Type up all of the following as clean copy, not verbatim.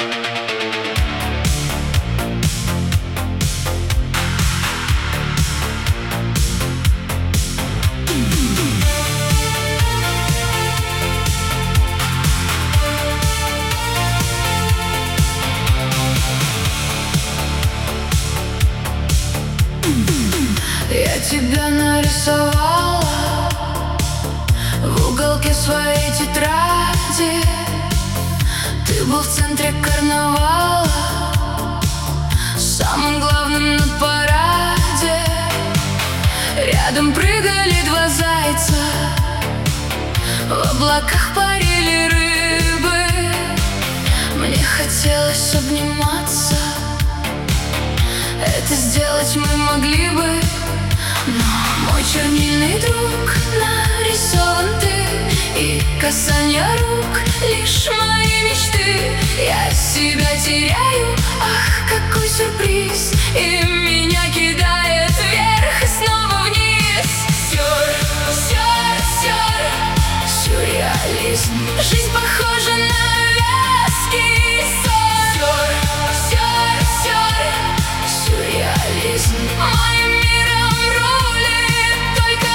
Я тебя нарисовала в уголке своей тетради. Ты был в центре карнавала, самым главным на параде. Рядом прыгали два зайца, в облаках парили рыбы. Мне хотелось обниматься, это сделать мы могли бы, но мой чернильный друг нарисован ты, и касание рук лишь мои мечты. Я себя теряю, ах, какой сюрприз, и меня кидает вверх и снова вниз. Сюрреализм. Жизнь похожа на вязкий сон. Сюрреализм. Моим миром рулит только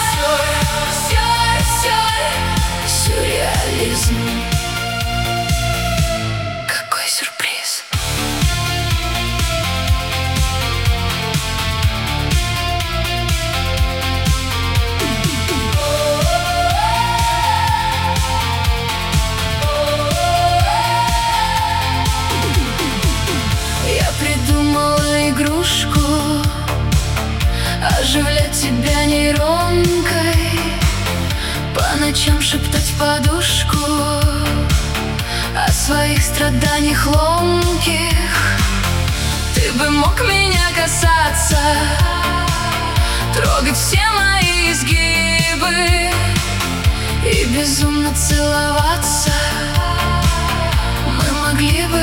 сюрреализм. Какой сюрприз. Я придумала игрушку, оживлять тебя нейронкой, по ночам шептать в подушку о своих страданиях ломких. Ты бы мог меня касаться, трогать все мои изгибы и безумно целоваться. Мы могли бы.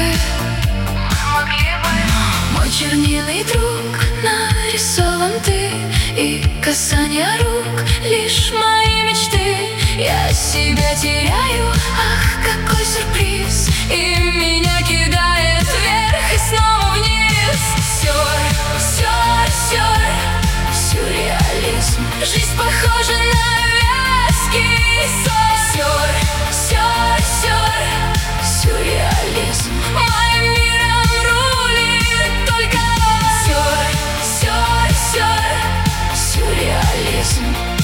Мой чернильный друг нарисован ты, и касание рук лишь мои мечты. Я себя теряю, ах, какой сюрприз, и меня кидает вверх и снова вниз. Сюрреализм. Жизнь похожа на вязкий сон. Сюрреализм. Моим миром рулит только сюрреализм.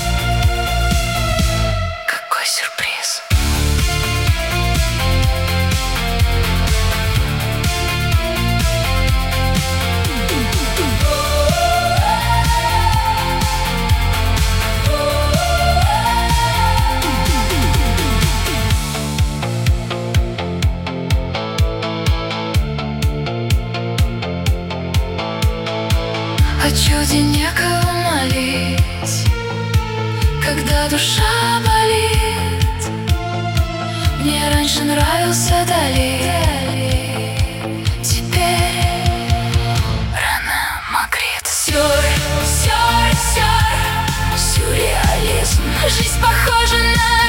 Какой сюрприз. О чуде некого молить, когда душа болит. Мне раньше нравился Дали, теперь рана Магрит. Сюрреализм. Жизнь похожа на